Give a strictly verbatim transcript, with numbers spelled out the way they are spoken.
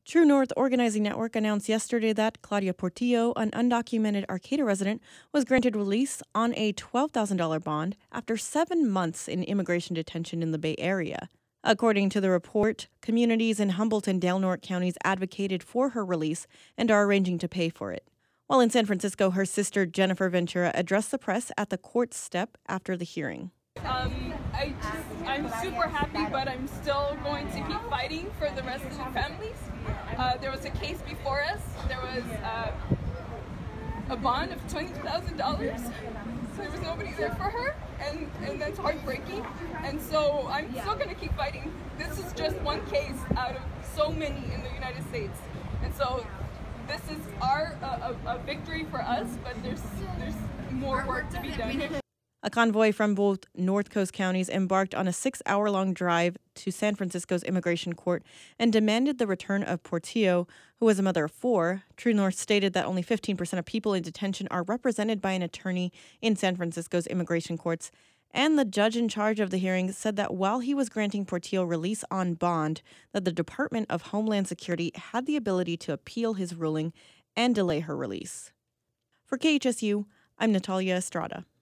True North Organizing Network announced yesterday that Claudia Portillo, an undocumented Arcata resident, was granted release on a twelve thousand dollars bond after seven months in immigration detention in the Bay Area. According to the report, communities in Humboldt and Del Norte counties advocated for her release and are arranging to pay for it. While in San Francisco, her sister Jennifer Ventura addressed the press at the court step after the hearing. Um, I just, I'm super happy, but I'm still going to keep fighting for the rest of the families. Uh, there was a case before us. There was uh, a bond of twenty thousand dollars. So there was nobody there for her, and, and that's heartbreaking. And so I'm still going to keep fighting. This is just one case out of so many in the United States. And so this is our uh, a, a victory for us, but there's there's more work to be done. A convoy from both North Coast counties embarked on a six-hour-long drive to San Francisco's immigration court and demanded the return of Portillo, who was a mother of four. True North stated that only fifteen percent of people in detention are represented by an attorney in San Francisco's immigration courts, and the judge in charge of the hearing said that while he was granting Portillo release on bond, that the Department of Homeland Security had the ability to appeal his ruling and delay her release. For K H S U, I'm Natalia Estrada.